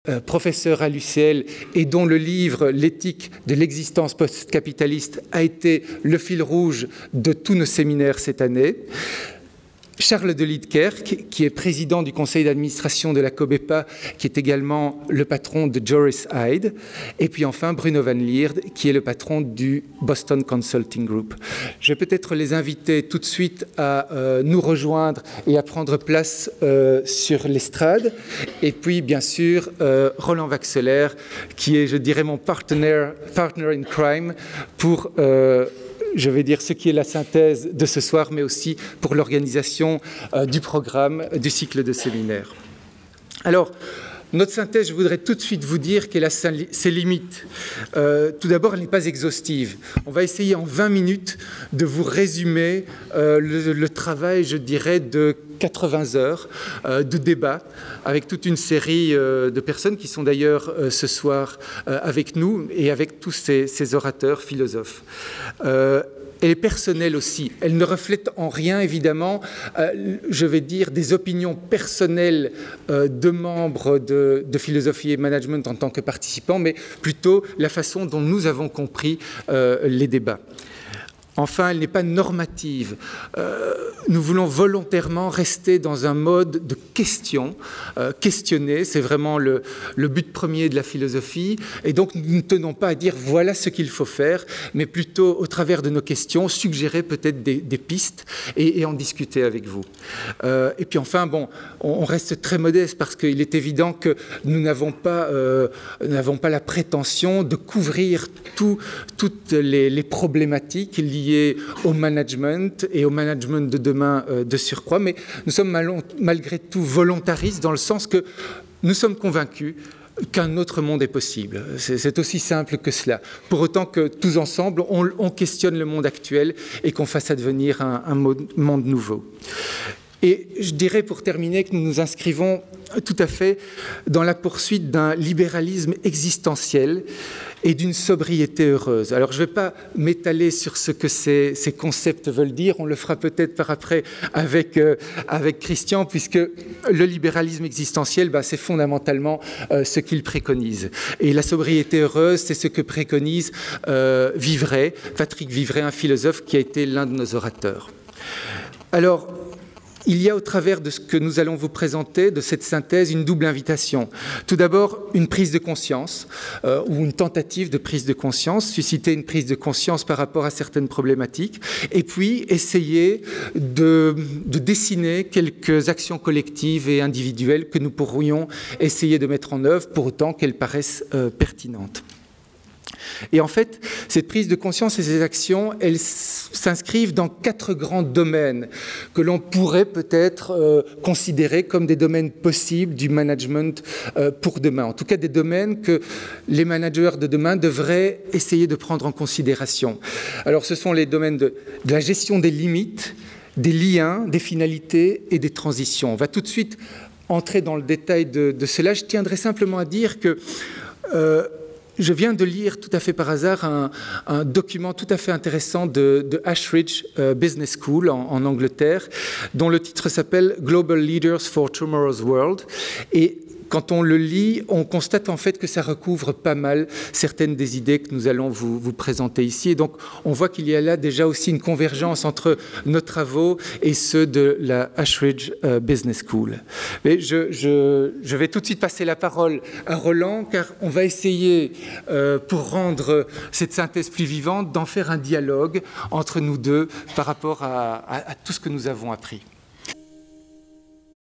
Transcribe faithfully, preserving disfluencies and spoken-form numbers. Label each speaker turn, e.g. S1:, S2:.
S1: Euh, professeur à l'U C L et dont le livre « L'éthique de l'existence post-capitaliste » a été le fil rouge de tous nos séminaires cette année. Charles de Lidkerk, qui est président du conseil d'administration de la Cobepa, qui est également le patron de Joris Hyde, et puis enfin Bruno Van Lierde, qui est le patron du Boston Consulting Group. Je vais peut-être les inviter tout de suite à euh, nous rejoindre et à prendre place euh, sur l'estrade. Et puis, bien sûr, euh, Roland Waxelaer, qui est, je dirais, mon partner, partner in crime pour... Euh, je vais dire ce qui est la synthèse de ce soir, mais aussi pour l'organisation euh, du programme, du cycle de séminaires. Alors, notre synthèse, je voudrais tout de suite vous dire qu'elle a ses limites. Euh, tout d'abord, elle n'est pas exhaustive. On va essayer en vingt minutes de vous résumer euh, le, le travail, je dirais, de quatre-vingts heures euh, de débat avec toute une série euh, de personnes qui sont d'ailleurs euh, ce soir euh, avec nous et avec tous ces, ces orateurs philosophes. Euh, Elle est personnelle aussi. Elle ne reflète en rien, évidemment, euh, je vais dire, des opinions personnelles euh, de membres de, de Philosophie et Management en tant que participants, mais plutôt la façon dont nous avons compris euh, les débats. Enfin, elle n'est pas normative. Euh, nous voulons volontairement rester dans un mode de question, euh, questionner, c'est vraiment le, le but premier de la philosophie. Et donc, nous ne tenons pas à dire voilà ce qu'il faut faire, mais plutôt, au travers de nos questions, suggérer peut-être des, des pistes et, et en discuter avec vous. Euh, et puis enfin, bon, on, on reste très modeste parce qu'il est évident que nous n'avons pas, euh, n'avons pas la prétention de couvrir tout, toutes les, les problématiques liées au management et au management de demain euh, de surcroît, mais nous sommes mal, malgré tout volontaristes dans le sens que nous sommes convaincus qu'un autre monde est possible. C'est, c'est aussi simple que cela. Pour autant que tous ensemble, on, on questionne le monde actuel et qu'on fasse advenir un, un monde nouveau. Et je dirais pour terminer que nous nous inscrivons tout à fait dans la poursuite d'un libéralisme existentiel et d'une sobriété heureuse. Alors je ne vais pas m'étaler sur ce que ces, ces concepts veulent dire, on le fera peut-être par après avec, euh, avec Christian, puisque le libéralisme existentiel, bah, c'est fondamentalement euh, ce qu'il préconise. Et la sobriété heureuse, c'est ce que préconise euh, Vivray, Patrick Vivray, un philosophe qui a été l'un de nos orateurs. Alors, il y a au travers de ce que nous allons vous présenter, de cette synthèse, une double invitation. Tout d'abord, une prise de conscience, euh, ou une tentative de prise de conscience, susciter une prise de conscience par rapport à certaines problématiques, et puis essayer de, de dessiner quelques actions collectives et individuelles que nous pourrions essayer de mettre en œuvre, pour autant qu'elles paraissent euh, pertinentes. Et en fait, cette prise de conscience et ces actions, elles s'inscrivent dans quatre grands domaines que l'on pourrait peut-être euh, considérer comme des domaines possibles du management euh, pour demain. En tout cas, des domaines que les managers de demain devraient essayer de prendre en considération. Alors, ce sont les domaines de, de la gestion des limites, des liens, des finalités et des transitions. On va tout de suite entrer dans le détail de, de cela. Je tiendrai simplement à dire que euh, je viens de lire tout à fait par hasard un, un document tout à fait intéressant de, de Ashridge euh, Business School en, en Angleterre, dont le titre s'appelle « Global Leaders for Tomorrow's World ». Et quand on le lit, on constate en fait que ça recouvre pas mal certaines des idées que nous allons vous, vous présenter ici. Et donc, on voit qu'il y a là déjà aussi une convergence entre nos travaux et ceux de la Ashridge uh, Business School. Mais je, je, je vais tout de suite passer la parole à Roland, car on va essayer, euh, pour rendre cette synthèse plus vivante, d'en faire un dialogue entre nous deux par rapport à, à, à tout ce que nous avons appris.